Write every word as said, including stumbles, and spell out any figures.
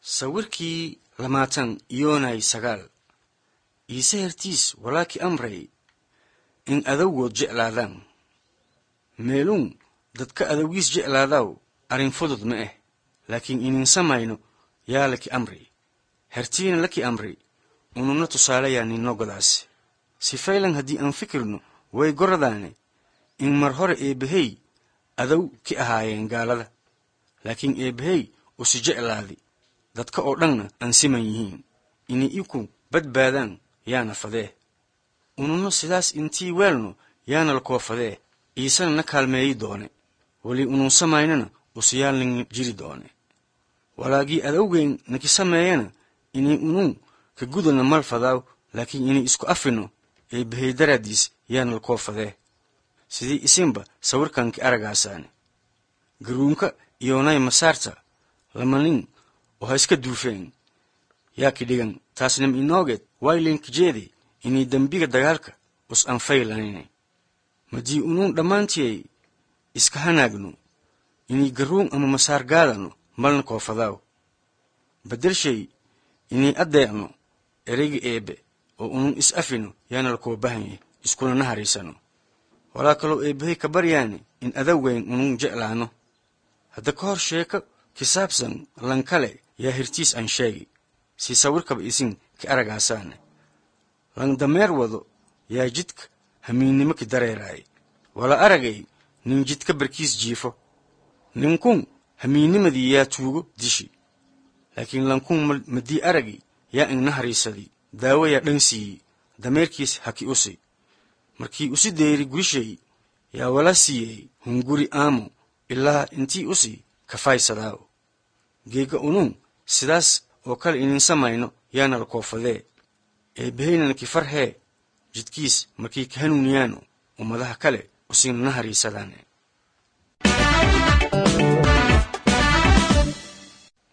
sawirkii lamaatan iyoonay sagaal iise hertiis walaaki amray in adawgood jeclaadaan meeluun dadka adawgiis jeclaadaw arrin fudud ma ah laakiin inin samayno yaa laki amri hertiina laki amri ununa tusaalayaa ninno godaas si faylan haddii aan fikirno way goradaane in mar hore eebbahey adaw ki ahaayeen gaalada laakiin eebbahey usi jeclaadi dadka oo dhanna aan siman yihiin inay iku badbaadaan yaana fadee ununa sidaas intii weelno yaana la koofadee iisana na kaalmeeyi doone weli unun samaynana usiyaalnin jiri doone walaagii adawgeyn naki sameeyana inay unun ka gudana mal fadaaw laakiin inay isku afino eebbahey daraaddiis yaana la koofadee sidii isinba sawirkanki aragaasaane garuunka iyoonay masaarta lama nin oo ha iska duufeen yaa ki dhigan taasnam inoogeed waylinkijeede inay dembiga dagaalka us anfaylanine madii unuun dhammaantiyay iska hanaagno inay garuun ama masaar gaadano malna koofadaaw baddelshay inay addeecno ereyga eebbe oo unun is afino yaana la koobahanye iskuna nahariisano walaa kaloo eebbahey ka baryaane in adawgeyn unun jeclaano hadda ka hor sheeko kisaabsan lankale yaa hirtiis aan sheegi si sawirkaba isin ki aragaasaane lan dameer wado yaa jidka hamiinnimo ki dareeraay wala aragay nin jidka barkiis jiifo ninkun hamiinnimadii yaa tuugo dishi laakiin lankun madii aragi yaa innahariisadii daawo yaa dhan siiyi dameerkiis haki usi markii usi deeri gurishay yaa wala siiyey hunguri aamo ilaa intii usi kafaysadaaw geega unun sidaas oo kale inin samayno yaana la koofadee eebbaheynana ki farhee jidkiis markii ka hanuuniyaano ummadaha kale usina nahariisadaane